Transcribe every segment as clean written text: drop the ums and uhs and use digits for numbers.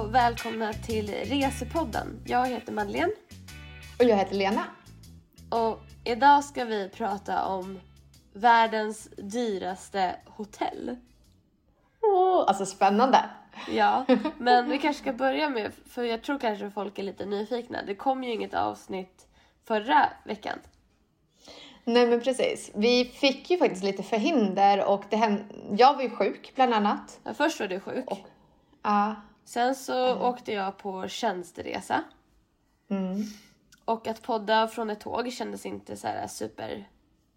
och välkomna till Resepodden. Jag heter Madeleine. Och jag heter Lena. Och idag ska vi prata om världens dyraste hotell. Alltså spännande. Ja, men vi kanske ska börja med, för jag tror kanske folk är lite nyfikna. Det kom ju inget avsnitt förra veckan. Nej men precis. Vi fick ju faktiskt lite förhinder och jag var ju sjuk bland annat. Ja, först var du sjuk. Ja. Sen så åkte jag på tjänsteresa. Och att podda från ett tåg kändes inte så här super...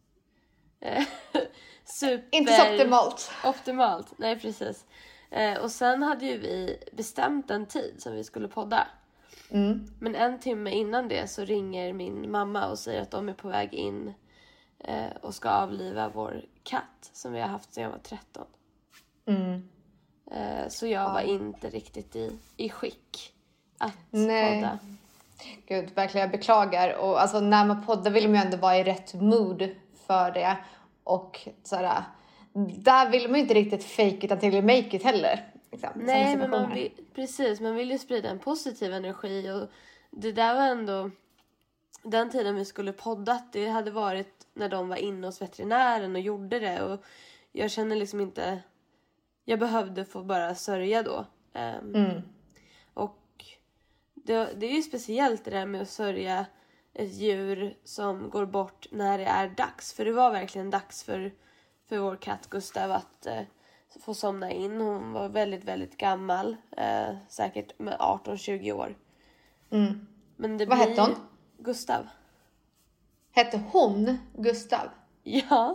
Inte så optimalt. Optimalt, nej precis. Och sen hade ju vi bestämt en tid som vi skulle podda. Men en timme innan det så ringer min mamma och säger att de är på väg in och ska avliva vår katt som vi har haft sedan jag var 13. Så jag var inte riktigt i skick att podda. Gud, verkligen jag beklagar. Och alltså när man poddar vill man ju ändå vara i rätt mood för det. Och sådär, där vill man ju inte riktigt fake it until you make it heller. Liksom, nej, men man vill ju sprida en positiv energi. Och det där var ändå den tiden vi skulle podda. Det hade varit när de var inne hos veterinären och gjorde det. Och jag känner liksom inte... Jag behövde få bara sörja då. Och det är ju speciellt det där med att sörja ett djur som går bort när det är dags. För det var verkligen dags för vår katt Gustav att få somna in. Hon var väldigt, väldigt gammal. Säkert med 18-20 år. Men det Vad hette hon? Gustav. Hette hon Gustav? Ja.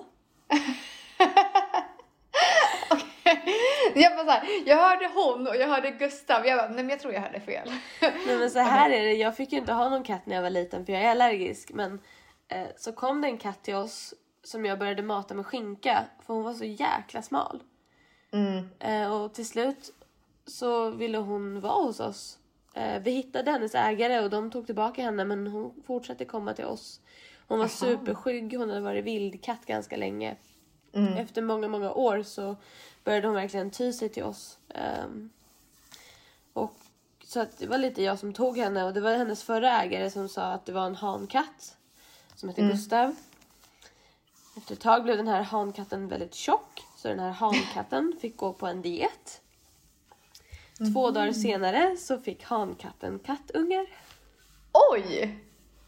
Jag hörde hon och jag hörde Gustav. Jag bara, nej men jag tror jag hörde fel. Nej men så här är det. Jag fick ju inte ha någon katt när jag var liten för jag är allergisk. Men så kom det en katt till oss som jag började mata med skinka. För hon var så jäkla smal. Och till slut så ville hon vara hos oss. Vi hittade hennes ägare och de tog tillbaka henne. Men hon fortsatte komma till oss. Hon var superskygg. Hon hade varit vildkatt ganska länge. Efter många, många år så började hon verkligen ty sig till oss. Och så att det var lite jag som tog henne. Och det var hennes förra ägare som sa att det var en hankatt. Som hette Gustav. Efter ett tag blev den här hankatten väldigt tjock. Så den här hankatten fick gå på en diet. 2 dagar senare så fick hankatten kattungar. Oj!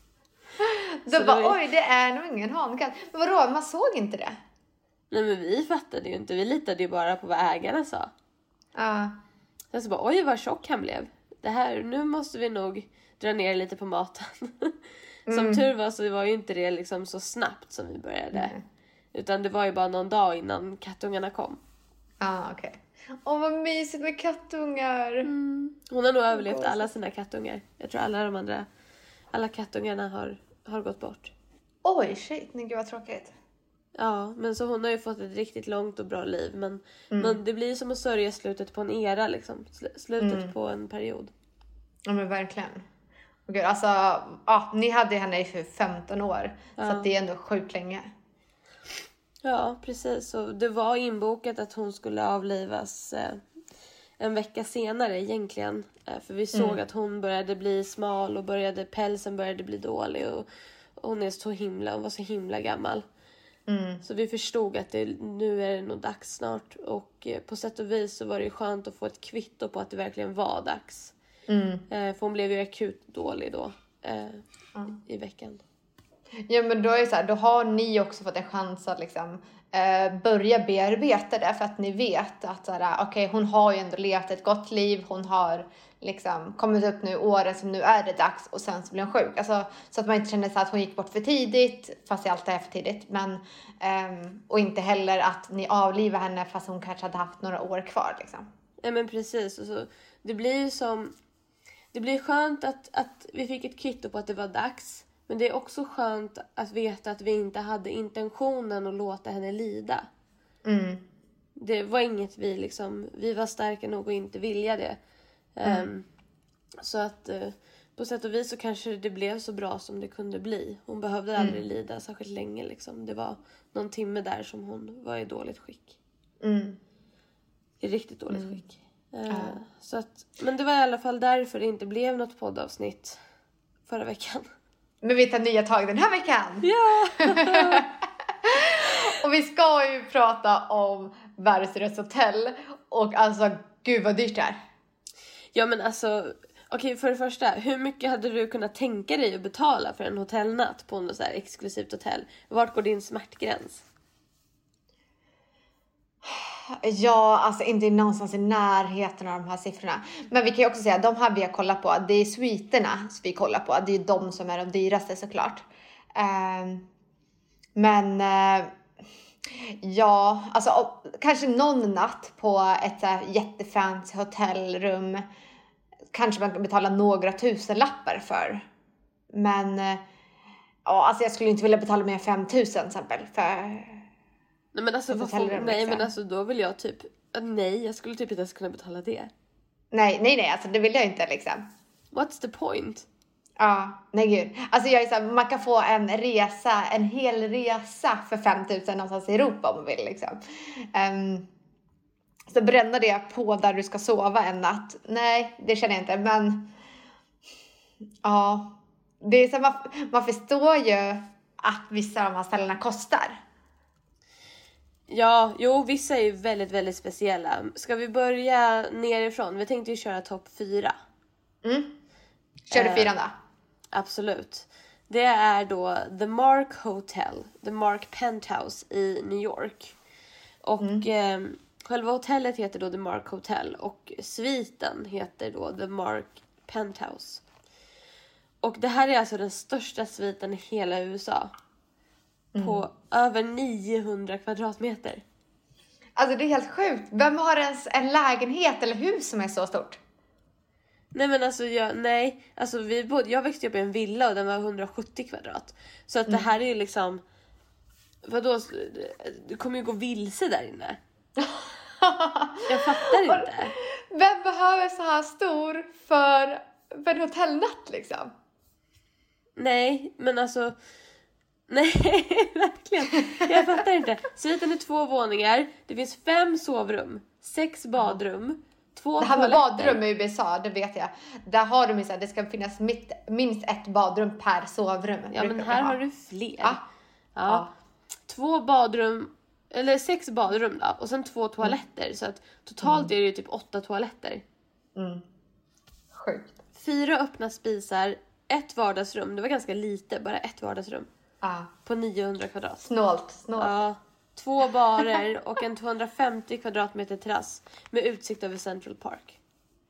Oj, det är nog ingen hankatt. Men vadå, man såg inte det? Nej men vi fattade ju inte. Vi litade ju bara på vad ägarna sa. Sen så bara, oj vad tjock han blev. Nu måste vi nog dra ner lite på maten. Som tur var så var ju inte det liksom så snabbt som vi började. Utan det var ju bara någon dag innan kattungarna kom. Okej. Åh vad mysigt med kattungar. Hon har nog överlevt alla sina kattungar. Jag tror alla kattungarna har gått bort. Oj, shit, nej gud vad tråkigt. Ja, men så hon har ju fått ett riktigt långt och bra liv. Men det blir som att sörja slutet på en era liksom. Slutet på en period. Ja men verkligen. Och gud, alltså, ni hade henne för 15 år. Så att det är ändå sjukt länge. Ja, precis. Och det var inbokat att hon skulle avlivas en vecka senare egentligen. För vi såg att hon började bli smal och pälsen började bli dålig. Och hon var så himla gammal. Så vi förstod att nu är det nog dags snart. Och på sätt och vis så var det ju skönt att få ett kvitto på att det verkligen var dags. För hon blev ju akut dålig då i veckan. Ja men då är det så här, då har ni också fått en chans att liksom börja bearbeta det. För att ni vet att okej, hon har ju ändå levt ett gott liv. Hon har liksom kommit upp nu åren som nu är det dags. Och sen så blir hon sjuk. Alltså, så att man inte känner så att hon gick bort för tidigt. Fast det alltid är för tidigt. Men, och inte heller att ni avlivar henne fast hon kanske hade haft några år kvar. Liksom. Ja men precis. Och så, det blir ju som... Det blir skönt att vi fick ett kvitto på att det var dags. Men det är också skönt att veta att vi inte hade intentionen att låta henne lida. Det var inget vi var starka nog att inte vilja det. Så att på sätt och vis så kanske det blev så bra som det kunde bli. Hon behövde aldrig lida särskilt länge liksom. Det var någon timme där som hon var i dåligt skick. I riktigt dåligt skick. Så att, men det var i alla fall därför det inte blev något poddavsnitt förra veckan. Men vi tar nya tag den här veckan. Ja! Och vi ska ju prata om Värdsrös hotell. Och alltså, gud vad dyrt det är. Ja men alltså, okej, för det första, hur mycket hade du kunnat tänka dig att betala för en hotellnatt på något så här exklusivt hotell? Vart går din smärtgräns? Ja, alltså inte någonstans i närheten av de här siffrorna. Men vi kan ju också säga, de här vi har kollat på, det är sviterna som vi kollar på. Det är de som är de dyraste såklart. Men ja, alltså kanske någon natt på ett så här jättefancy hotellrum. Kanske man kan betala några tusenlappar för. Men ja, alltså jag skulle inte vilja betala mer än 5 000 till exempel för... Nej men alltså, hotellrum, nej liksom. men alltså då vill jag typ, nej jag skulle typ inte ens kunna betala det. Nej, alltså det vill jag inte liksom. What's the point? Ja, nej gud. Alltså jag är så här, man kan få en hel resa för 5 000 någonstans i Europa om man vill liksom. Så bränna det på där du ska sova en natt. Nej, det känner jag inte, men ja, det är så man förstår ju att vissa av de här ställena kostar. Ja, jo vissa är ju väldigt, väldigt speciella. Ska vi börja nerifrån? Vi tänkte ju köra topp 4. Kör du 4 då? Absolut. Det är då The Mark Hotel, The Mark Penthouse i New York. Och själva hotellet heter då The Mark Hotel och sviten heter då The Mark Penthouse. Och det här är alltså den största sviten i hela USA. På över 900 kvadratmeter. Alltså det är helt sjukt. Vem har ens en lägenhet eller hus som är så stort? Nej men alltså jag växte upp i en villa och den var 170 kvadrat. Så att det här är ju liksom, vadå, du kommer ju gå vilse där inne. Jag fattar inte. Vem behöver så här stor för en hotellnatt liksom? Nej, men alltså nej, verkligen. Jag fattar inte. Sviten är 2 våningar. Det finns 5 sovrum, 6 badrum, 2 det här med toaletter. badrum i USA, det vet jag. Där har de ju så här, det ska finnas minst ett badrum per sovrum. Ja, men här har du fler. Ja. 2 badrum, eller 6 badrum då. Och sen 2 toaletter. Så att totalt är det ju typ 8 toaletter. Sjukt. 4 öppna spisar, 1 vardagsrum. Det var ganska lite, bara 1 vardagsrum. På 900 kvadrat. Snålt. Ja, 2 barer och en 250 kvadratmeter terrass med utsikt över Central Park.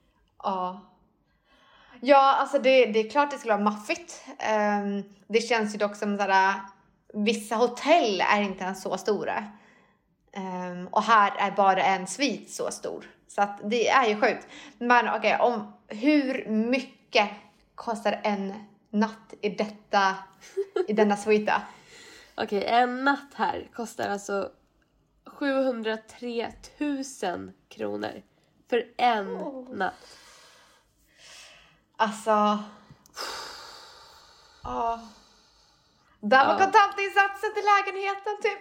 Ja, alltså det är klart det skulle vara maffigt. Det känns ju dock som sådär, vissa hotell är inte ens så stora. Och här är bara en svit så stor. Så att det är ju sjukt. Men okej, hur mycket kostar en natt i denna svita? Okej, en natt här kostar alltså 703 000 kronor för en natt. Alltså. Där var kontantinsatsen till lägenheten typ.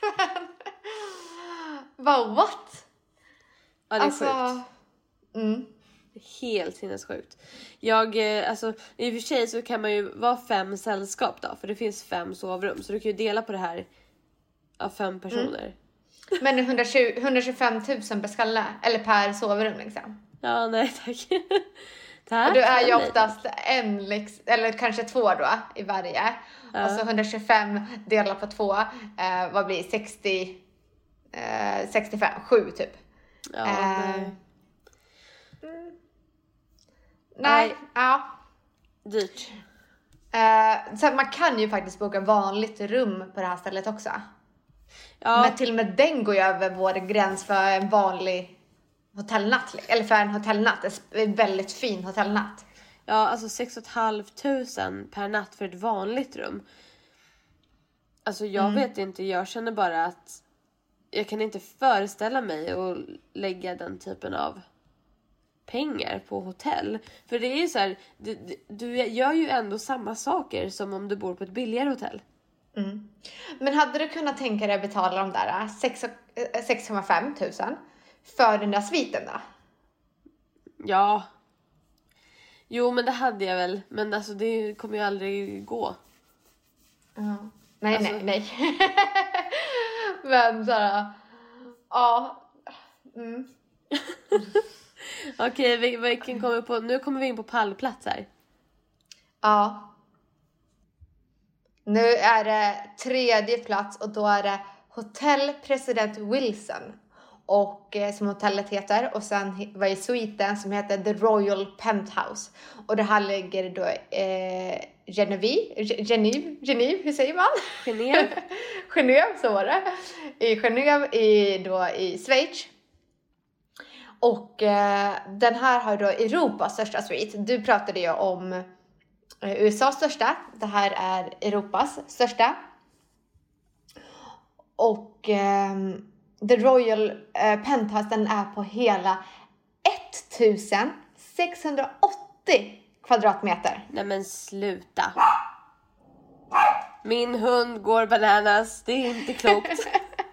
What? Ja, det är sjukt. Helt sinnessjukt. Alltså i och för sig så kan man ju vara 5 sällskap då, för det finns 5 sovrum, så du kan ju dela på det här av 5 personer. Men 125 000 per skalle eller per sovrum liksom. Ja, nej tack. Och du är ju oftast eller kanske 2 då i varje. Och så 125 delat på 2, vad blir 65, 7 typ. Ja, nej. Ja. Dyrt. Så man kan ju faktiskt boka vanligt rum på det här stället också. Ja. Men till och med den går ju över vår gräns för en vanlig hotellnatt. Eller för en hotellnatt, en väldigt fin hotellnatt. Ja, alltså 6 500 per natt för ett vanligt rum. Alltså jag vet inte, jag känner bara att jag kan inte föreställa mig att lägga den typen av pengar på hotell. För det är ju så här, du gör ju ändå samma saker som om du bor på ett billigare hotell. Men hade du kunnat tänka dig att betala de där 6,5 tusen för den där sviten då? Ja. Jo, men det hade jag väl. Men alltså det kommer ju aldrig gå. Ja. Nej, Alltså- nej. Men såhär, ja. Mm. Okej, vilken kommer på? Nu kommer vi in på pallplats här. Ja. Nu är det 3:e plats och då är det Hotel President Wilson. Och som hotellet heter. Och sen var ju suiten som heter The Royal Penthouse. Och det här ligger då Genève, hur säger man? Genève. Genève, så var det. I Genève i Schweiz. Och den här har då Europas största suite. Du pratade ju om USAs största. Det här är Europas största. Och The Royal Penthouse, den är på hela 1680 kvadratmeter. Nej men sluta. Min hund går bananas. Det är inte klokt.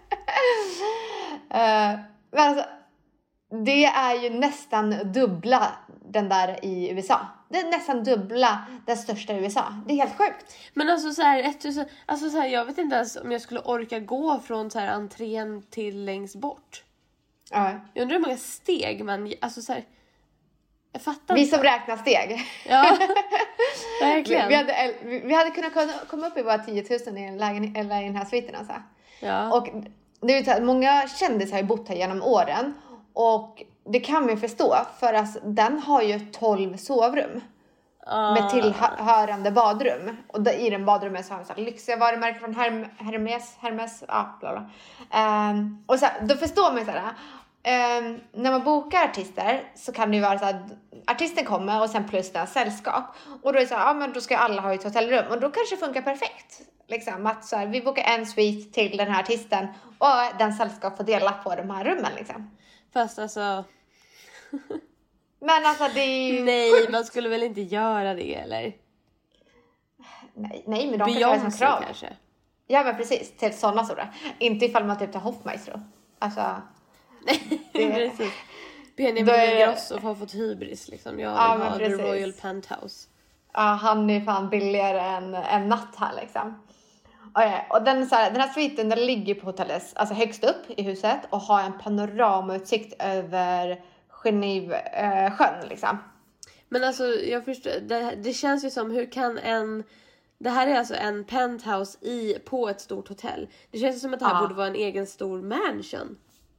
Men alltså, det är ju nästan dubbla den där i USA. Det är nästan dubbla den största i USA. Det är helt sjukt. Men alltså så här, 1000, alltså så här, jag vet inte ens om jag skulle orka gå från så här entrén till längst bort. Ja. Jag undrar hur många steg man, alltså så här, jag fattar Vi inte. som räknar steg. Ja, verkligen. Vi hade kunnat komma upp i bara 10 000 i den här sviten alltså. Ja. Och det är ju så här, många kändisar har ju bott här genom åren. Och det kan man ju förstå, för alltså, den har ju 12 sovrum. Med tillhörande badrum. Och i den badrummet så har vi så här lyxiga varumärken från Hermes, ja, bla bla. Och så här, då förstår man så här. När man bokar artister så kan det ju vara så att artisten kommer och sen plus den sällskap. Och då är det så här, ja men då ska alla ha ett hotellrum. Och då kanske det funkar perfekt. Liksom att så här, vi bokar en suite till den här artisten. Och den sällskap får dela på de här rummen liksom. Fast alltså... Men alltså det är ju Nej, sjukt. man skulle väl inte göra det, eller? Nej, men de kanske har det som Beyoncé krav. kanske. Ja men precis, till sådana stora. Inte ifall man typ tar Hoffmaestro. Alltså... Precis. Benjamin Då är det- Ingrosso har fått hybris liksom. Jag Ja, vill men ha The precis. Royal Penthouse. Ja, han är fan billigare än en natt här liksom. Och den här sviten, den ligger på hotellet, alltså högst upp i huset. Och har en panoramautsikt över Genève sjön liksom. Men alltså, jag förstår, det känns ju som, hur kan det här är alltså en penthouse på ett stort hotell. Det känns ju som att det här Ja. borde vara en egen stor mansion.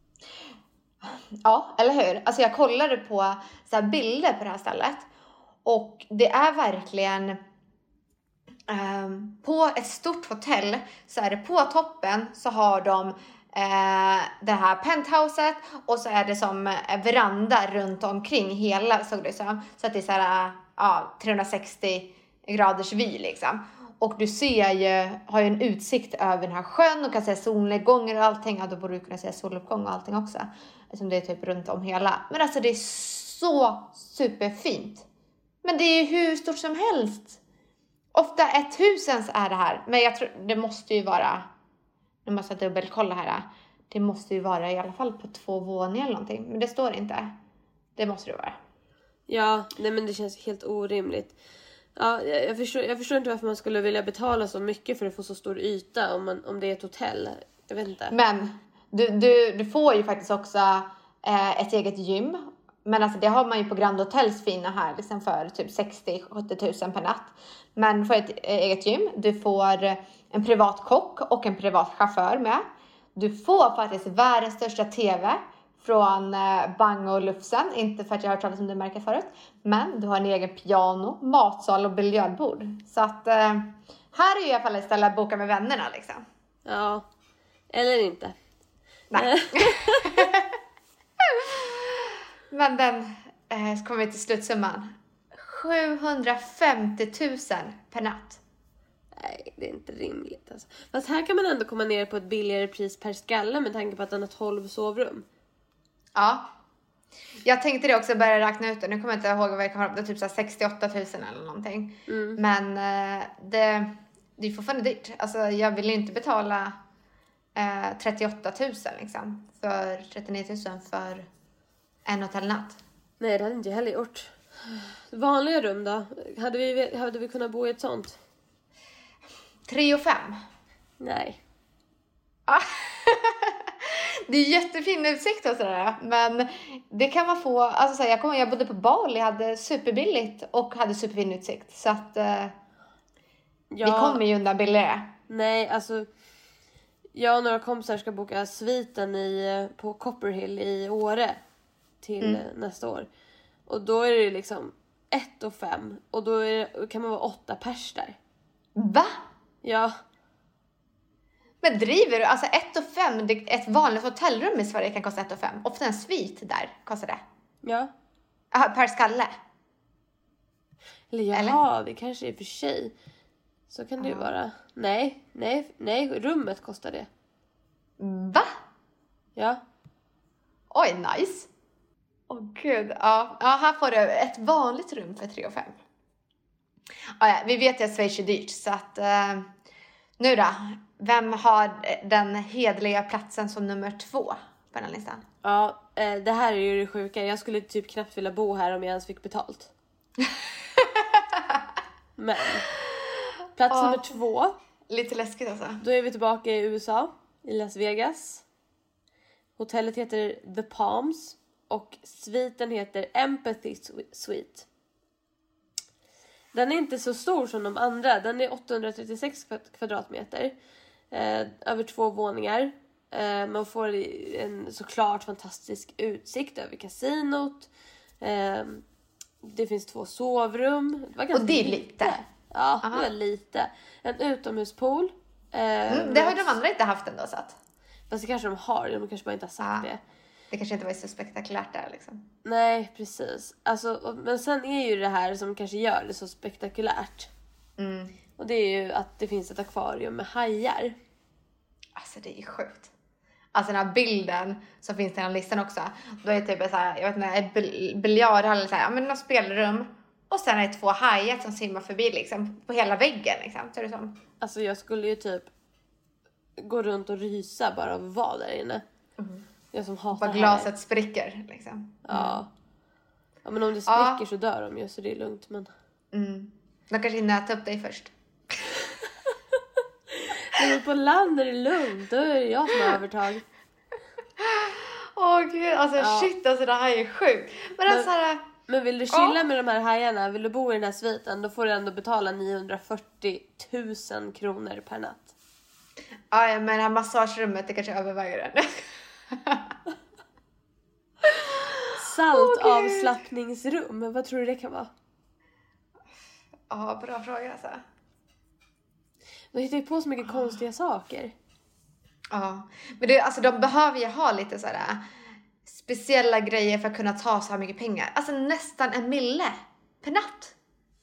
Ja, eller hur? Alltså jag kollade på så här bilder på det här stället. Och det är verkligen... på ett stort hotell så är det på toppen så har de det här penthouset. Och så är det som veranda runt omkring hela, såg det som. Så att det är så här, 360 graders vy liksom. Och du har ju en utsikt över den här sjön och kan se solnedgångar och allting. Ja, då borde du kunna se soluppgång och allting också. Som det är typ runt om hela. Men alltså det är så superfint. Men det är ju hur stort som helst. Ofta ett husens är det här. Men jag tror det måste ju vara... Nu måste jag dubbelkolla här. Det måste ju vara i alla fall på 2 våningar eller någonting. Men det står inte. Det måste det vara. Ja, nej men det känns helt orimligt. Ja, jag förstår inte varför man skulle vilja betala så mycket för att få så stor yta om det är ett hotell. Jag vet inte. Men du får ju faktiskt också ett eget gym. Men alltså det har man ju på Grand Hotels fina här liksom för typ 60-70 000 per natt. Men du får ett eget gym. Du får en privat kock och en privat chaufför med. Du får faktiskt världens största tv från Bang & Olufsen. Inte för att jag har hört talas om det märket förut. Men du har en egen piano, matsal och biljardbord. Så att här är ju i alla fall ett ställe att boka med vännerna liksom. Ja, eller inte. Nej. Men den så kommer vi till slutsumman. 750 000 per natt. Nej, det är inte rimligt alltså. Fast här kan man ändå komma ner på ett billigare pris per skalle med tanke på att den har 12 sovrum. Ja. Jag tänkte det också, börja räkna ut det. Nu kommer jag inte ihåg vad jag kan ha. Det är typ så här 68 000 eller någonting. Men det är fortfarande dyrt. Alltså jag vill ju inte betala 38 000 liksom. För 39 000 för en hotellnatt. Nej, det hade inte jag heller gjort. Vanliga rum då? Hade vi kunnat bo i ett sånt? 3 och 5. Nej. Det är jättefin utsikt och sådär. Men det kan man få. Alltså så här, jag bodde på Bali. Hade superbilligt. Och hade superfin utsikt. Så att vi kommer ju undan billigare. Nej, alltså. Jag och några kompisar ska boka sviten på Copperhill i Åre. Till nästa år. Och då är det liksom 1 och 5. Och då kan man vara 8 pers där. Va? Ja. Men driver du? Alltså 1 och 5, ett vanligt hotellrum i Sverige kan kosta 1 och 5. Ofta en svit där kostar det. Ja. Aha, per skalle. Eller det kanske är för sig. Så kan det ju vara. Nej, rummet kostar det. Va? Ja. Oj, nice. Åh gud, ja, här får du ett vanligt rum för 3 och 5. Ja, vi vet ju att Schweiz är dyrt, så att nu då, vem har den hedliga platsen som nummer 2 på den här listan? Ja, det här är ju det sjuka. Jag skulle typ knappt vilja bo här om jag ens fick betalt. Men plats nummer 2. Lite läskigt alltså. Då är vi tillbaka i USA, i Las Vegas. Hotellet heter The Palms och sviten heter Empathy Suite. Den är inte så stor som de andra. Den är 836 kvadratmeter. Över 2 våningar. Man får en såklart fantastisk utsikt över kasinot. Det finns 2 sovrum. Det var ganska och det är lite. Ja, det var lite. En utomhuspool. Det har ju de andra inte haft ändå så att. Fast det kanske de har. De kanske bara inte har sagt det. Det kanske inte var så spektakulärt där liksom. Nej, precis. Alltså, men sen är ju det här som kanske gör det så spektakulärt. Och det är ju att det finns ett akvarium med hajar. Alltså det är sjukt. Alltså den här bilden som finns på den här listan också. Då är det typ så här, jag vet inte, en biljardhall eller så här, men något spelrum. Och sen är det 2 hajar som simmar förbi liksom på hela väggen liksom. Så är det som. Alltså jag skulle ju typ gå runt och rysa bara av att vara där inne. Jag som hatar bara glaset spricker liksom. Ja. Ja, men om det spricker så dör de ju, så det är lugnt. Men de kanske hinner äta upp dig först. Men på land är det lugnt. Då är det jag som har övertag. Åh gud, alltså shit, alltså det här är sjukt. Men vill du chilla med de här hajarna, vill du bo i den här sviten, då får du ändå betala 940 000 kronor per natt. Ja, men det här massagerummet, det kanske överväger den. Saltavslappningsrum, vad tror du det kan vara? Ja, bra fråga alltså. De hittar ju på så mycket konstiga saker. Ja, men det, alltså de behöver ju ha lite sådär speciella grejer för att kunna ta så här mycket pengar. Alltså nästan 1 mille per natt.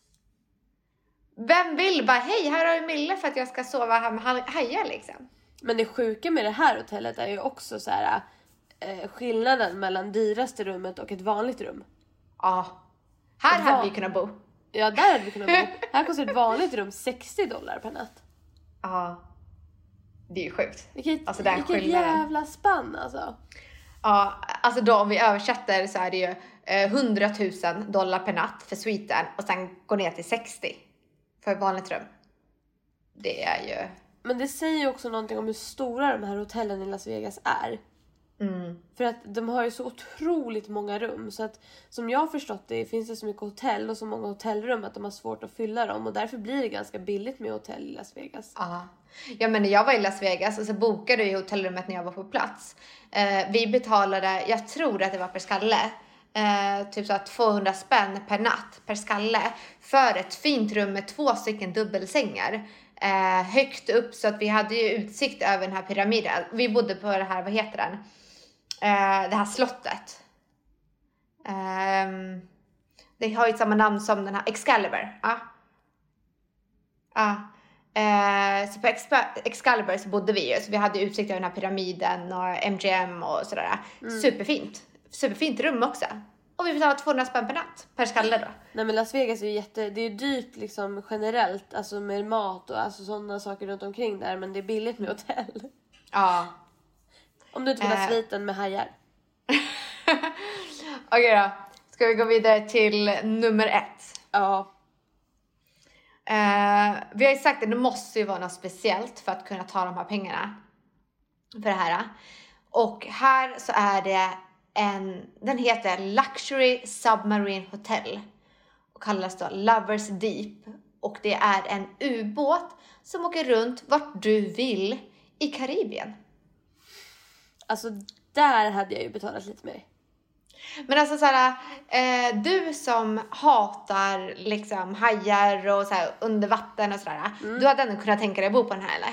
Vem vill bara, hej, här har du 1 mille för att jag ska sova här med hajar liksom. Men det sjuka med det här hotellet är ju också så här skillnaden mellan dyraste rummet och ett vanligt rum. Ja, här hade vi kunnat bo. Ja, där hade vi kunnat bo. Här kostar ett vanligt rum $60 per natt. Ja, det är ju sjukt. Vilket jävla spann alltså. Ja, alltså då om vi översätter så är det ju $100,000 per natt för sviten och sen går ner till 60 för ett vanligt rum. Det är ju... Men det säger ju också någonting om hur stora de här hotellen i Las Vegas är. För att de har ju så otroligt många rum. Så att som jag har förstått det finns det så mycket hotell och så många hotellrum att de har svårt att fylla dem. Och därför blir det ganska billigt med hotell i Las Vegas. Ja, men när jag var i Las Vegas och så bokade vi hotellrummet när jag var på plats. Vi betalade, jag tror att det var per skalle. Typ så att 200 spänn per natt per skalle. För ett fint rum med 2 stycken dubbelsängar. Högt upp så att vi hade ju utsikt över den här pyramiden. Vi bodde på det här, vad heter den? Det här slottet. Det har ju samma namn som den här Excalibur. Så på Excalibur så bodde vi ju. Så vi hade utsikt över den här pyramiden och MGM och sådär. Superfint. Superfint rum också. Och vi betalade 200 spänn per natt. Per skalle då. Nej, men Las Vegas är ju det är dyrt liksom generellt. Alltså med mat och alltså sådana saker runt omkring där. Men det är billigt med hotell. Ja. Om du inte vill ha sviten med hajar. Okej då. Ska vi gå vidare till nummer 1? Ja. Vi har ju sagt att det måste ju vara något speciellt för att kunna ta de här pengarna för det här. Och här så är det den heter Luxury Submarine Hotel och kallas då Lovers Deep. Och det är en ubåt som åker runt vart du vill i Karibien. Alltså där hade jag ju betalat lite mer. Men alltså såhär, du som hatar liksom hajar och såhär under vatten och sådär. Du hade ändå kunnat tänka dig att bo på den här, eller?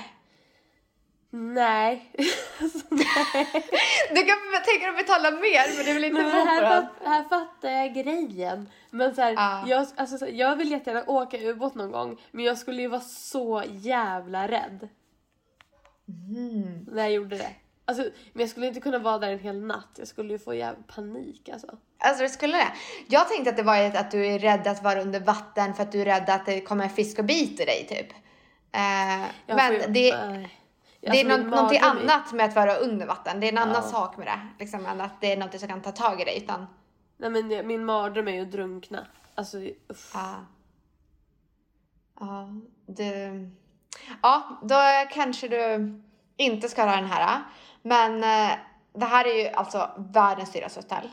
Nej. Nej. Du kan tänka dig att betala mer, men du vill inte bo på den. Här fattar jag grejen. Men såhär, jag vill jättegärna åka ubåt någon gång. Men jag skulle ju vara så jävla rädd. När jag gjorde det. Alltså, men jag skulle inte kunna vara där en hel natt. Jag skulle ju få jävla panik alltså. Alltså det skulle det. Jag tänkte att det var att du är rädd att vara under vatten för att du är rädd att det kommer en fisk och biter dig typ. Men det är någonting annat med att vara under vatten. Det är en annan sak med det. Liksom, än att det är något som kan ta tag i dig. Utan... Nej, men min mardröm är ju att drunkna. Alltså, uff. Ja, då kanske du inte ska ha den här. Men det här är ju alltså världens dyraste hotell.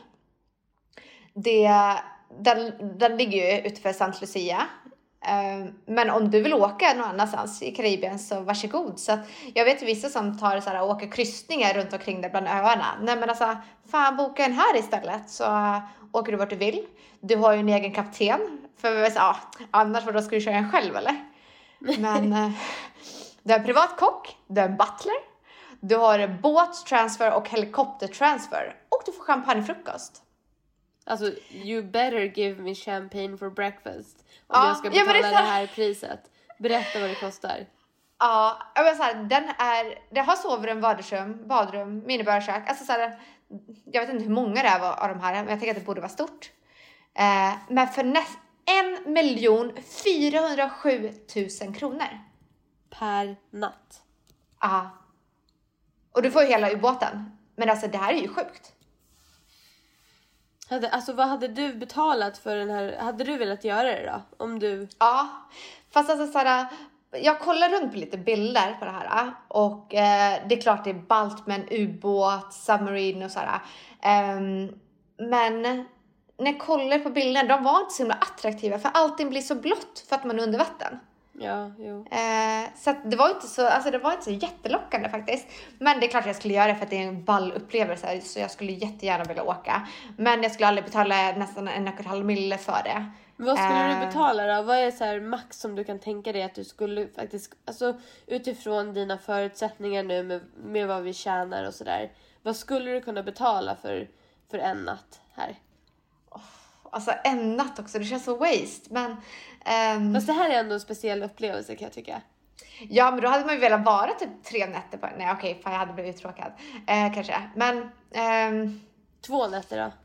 Den ligger ju utanför St. Lucia. Men om du vill åka någon annanstans i Karibien så varsågod. Så att jag vet vissa som tar så här, åker kryssningar runt omkring där bland öarna. Nej men alltså, fan boka en här istället så åker du vart du vill. Du har ju en egen kapten. För annars då ska du köra en själv eller? Men du har en privat kock, du har en butler. Du har båttransfer och helikoptertransfer. Och du får champagnefrukost. Alltså, you better give me champagne for breakfast. Om jag ska betala det här priset. Berätta vad det kostar. Ja, jag vill säga, det har sovrum, badrum, minibörkök. Alltså så här, jag vet inte hur många det är av de här. Men jag tänker att det borde vara stort. Men för 1,407 000 kronor. Per natt. Ja. Och du får ju hela ubåten. Men alltså det här är ju sjukt. Alltså vad hade du betalat för den här? Hade du velat göra det då? Om du... Ja, fast alltså såhär, jag kollar runt på lite bilder på det här. Och det är klart det är ballt med en ubåt, submarine och sådär. Men när jag kollar på bilderna, de var inte så himla attraktiva. För allting blir så blått för att man är under vatten. Ja, jo. Så att det var inte så jättelockande faktiskt. Men det är klart jag skulle göra det för att det är en ball upplevelse. Så jag skulle jättegärna vilja åka. Men jag skulle aldrig betala nästan 1,5 mille för det. Men vad skulle du betala då? Vad är så här max som du kan tänka dig att du skulle faktiskt... Alltså utifrån dina förutsättningar nu med vad vi tjänar och sådär. Vad skulle du kunna betala för en natt här? Alltså en natt också, det känns så waste. Men, fast det här är ändå en speciell upplevelse kan jag tycka. Ja, men då hade man ju velat vara typ 3 nätter på. Nej okej, fan jag hade blivit tråkad. Kanske, men 2 nätter då?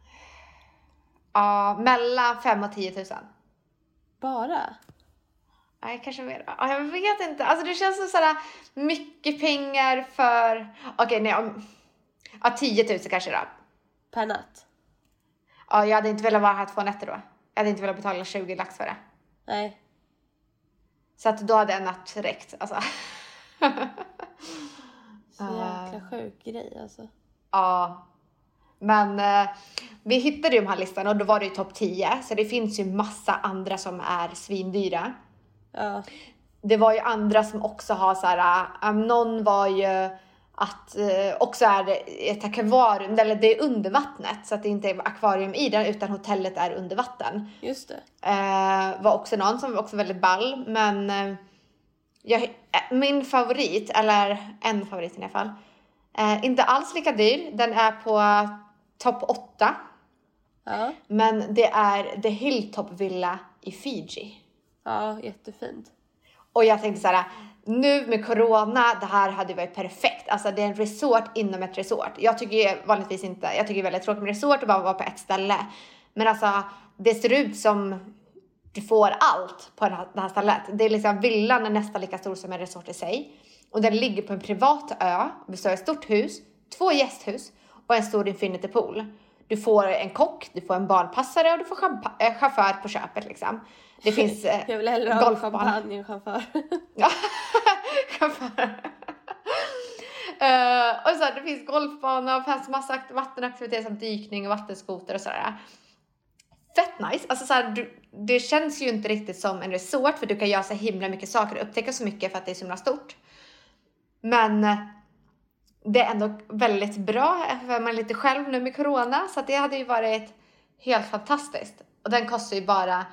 Ja, mellan 5 och 10 000. Bara? Nej, kanske mer. Ja, jag vet inte. Alltså det känns som sådär mycket pengar för... Okej, nej. 10 000 kanske då. Per natt? Ja, jag hade inte velat vara här 2 nätter då. Jag hade inte velat betala 20 lax för det. Nej. Så att då hade en natt räckt, alltså. Så jäkla sjuk grej, alltså. Ja. Men vi hittade ju de här listan och då var det ju topp 10. Så det finns ju massa andra som är svindyra. Ja. Det var ju andra som också har så här... någon var ju... att också är det ett akvarium, eller det är under vattnet så att det inte är akvarium i den utan hotellet är under vatten. Just det. Var också någon som var också väldigt ball, men min favorit, eller en favorit i alla fall, inte alls lika dyr, den är på topp 8. Ja. Men det är The Hilltop Villa i Fiji. Ja, jättefint. Och jag tänkte så här, nu med corona, det här hade varit perfekt. Alltså det är en resort inom ett resort. Jag tycker vanligtvis inte, jag tycker det är väldigt tråkigt med resort och bara vara på ett ställe. Men alltså, det ser ut som du får allt på det här stället. Det är liksom, villan är nästan lika stor som en resort i sig. Och den ligger på en privat ö. Vi står ett stort hus, 2 gästhus och en stor infinity pool. Du får en kock, du får en barnpassare och du får chaufför på köpet liksom. Det finns jag vill hellre ha champagne än chaufför. Ja, chaufför. Och så det finns golfbana och finns massa vattenaktiviteter som dykning och vattenskoter och sådär. Fett nice. Alltså det känns ju inte riktigt som en resort, för du kan göra så himla mycket saker och upptäcka så mycket för att det är så himla stort. Men det är ändå väldigt bra för man är lite själv nu med corona, så att det hade ju varit helt fantastiskt. Och den kostar ju bara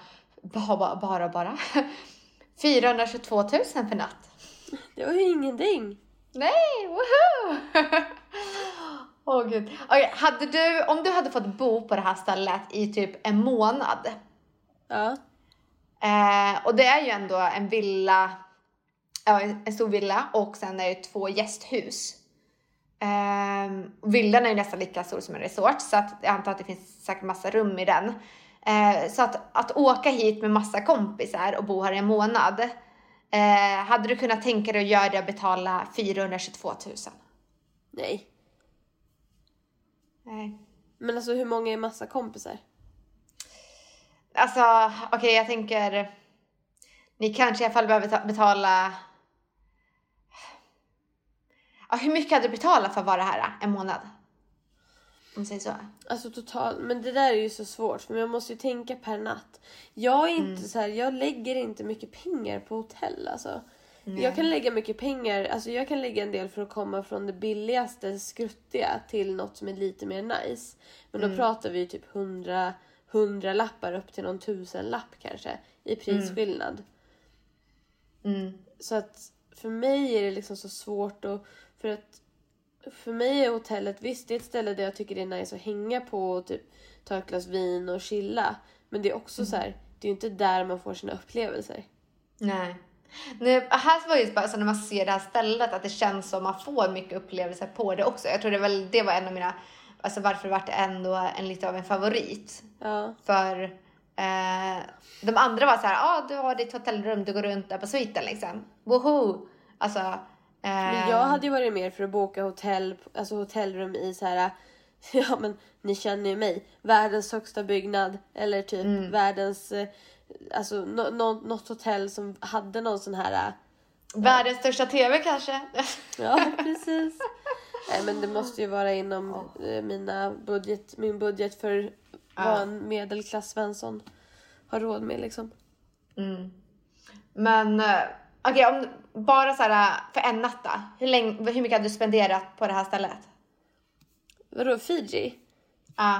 422 000 för natt. Det var ju ingenting. Nej, woho! Åh gud. Okej, om du hade fått bo på det här stället i typ en månad. Ja. Och det är ju ändå en villa, en stor villa, och sen är det 2 gästhus. Villan är ju nästan lika stor som en resort, så att jag antar att det finns säkert massa rum i den. Så att åka hit med massa kompisar och bo här i en månad, hade du kunnat tänka dig att göra det och betala 422 000? Nej. Nej. Men alltså hur många är massa kompisar? Alltså okej, jag tänker ni kanske i alla fall behöver betala. Ja, hur mycket hade du betalat för att vara här en månad? Om man säger så. Alltså totalt, men det där är ju så svårt, för man måste ju tänka per natt. Jag är inte så här, jag lägger inte mycket pengar på hotell alltså. Nej. Jag kan lägga mycket pengar, alltså jag kan lägga en del för att komma från det billigaste skruttiga till något som är lite mer nice. Men då pratar vi typ 100 lappar upp till någon 1000 lapp kanske i prisskillnad. Så att för mig är det liksom så svårt, och för mig är hotellet, visst det är ett ställe där jag tycker det är nice att hänga på och typ ta ett glas vin och chilla. Men det är också så här, det är ju inte där man får sina upplevelser. Nej, här var ju bara så när man ser det här stället att det känns som man får mycket upplevelser på det också. Jag tror det var en av mina, alltså varför det ändå en lite av en favorit. Ja. För de andra var så här, du har ditt hotellrum, du går runt där på sviten liksom. Woho! Alltså men jag hade ju varit mer för att boka hotellrum i så här, ja men ni känner ju mig, världens högsta byggnad eller typ världens, alltså något hotell som hade någon sån här världens största tv kanske. Ja, precis. Nej, men det måste ju vara inom min budget för vad en medelklass Svensson har råd med liksom. Men okej, om bara så här för en natt då, hur mycket hade du spenderat på det här stället? Vadå, Fiji? Ja.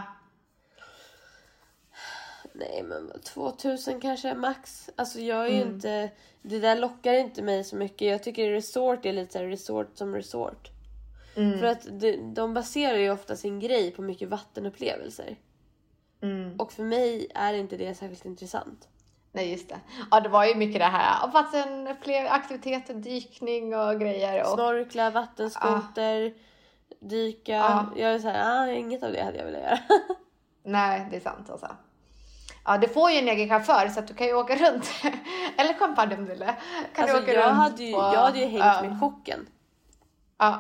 Nej, men 2000 kanske max. Alltså jag är ju inte, det där lockar inte mig så mycket. Jag tycker resort är lite så här resort som resort. För att de baserar ju ofta sin grej på mycket vattenupplevelser. Och för mig är inte det särskilt intressant. Nej, just det. Ja, det var ju mycket det här vattenaktiviteter, dykning och grejer. Och snorkla, vattenskoter, dyka. Jag är så här, inget av det hade jag velat göra. Nej, det är sant alltså. Ja, du får ju en egen chaufför så att du kan ju åka runt. Eller champagne om du vill. Alltså, du åka jag hade ju hängt med kocken. Ja.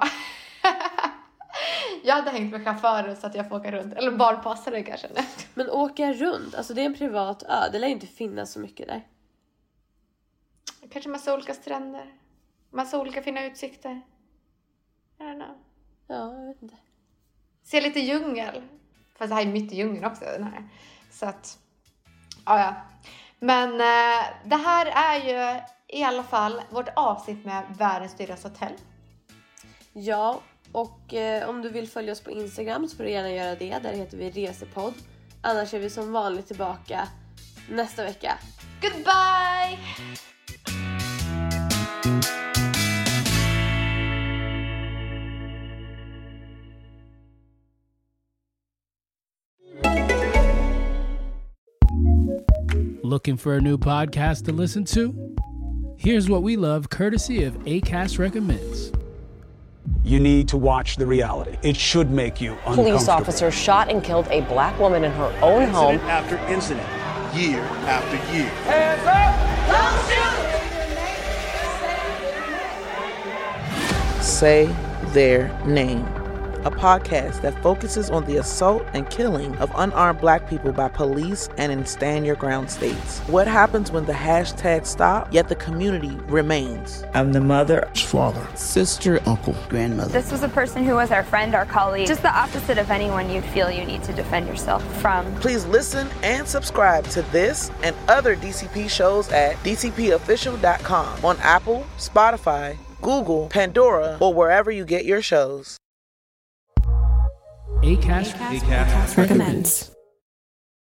Jag hade hängt med chauffören så att jag får åka runt. Eller barnpassare kanske. Men åka runt, alltså det är en privat ö. Det lär inte finnas så mycket där. Kanske massa olika stränder. Massa olika fina utsikter. I don't know. Ja, jag vet inte. Se lite djungel. Fast det här är mitt i djungeln också. Den här. Så att, ja. Men det här är ju i alla fall vårt avsnitt med världens dyraste hotell. Ja, och om du vill följa oss på Instagram så får du gärna göra det. Där heter vi Resepodd. Annars är vi som vanligt tillbaka nästa vecka. Goodbye! Looking for a new podcast to listen to? Here's what we love courtesy of Acast Recommends. You need to watch the reality. It should make you uncomfortable. Police officers shot and killed a black woman in her own home. Incident after incident, year after year. Hands up! Don't shoot! Say their name. a podcast that focuses on the assault and killing of unarmed Black people by police and in stand your ground states. What happens when the hashtags stop, yet the community remains? I'm the mother, father, sister, uncle, grandmother. This was a person who was our friend, our colleague, just the opposite of anyone you'd feel you need to defend yourself from. Please listen and subscribe to this and other DCP shows at dcpofficial.com on Apple, Spotify, Google, Pandora, or wherever you get your shows. Acast recommends.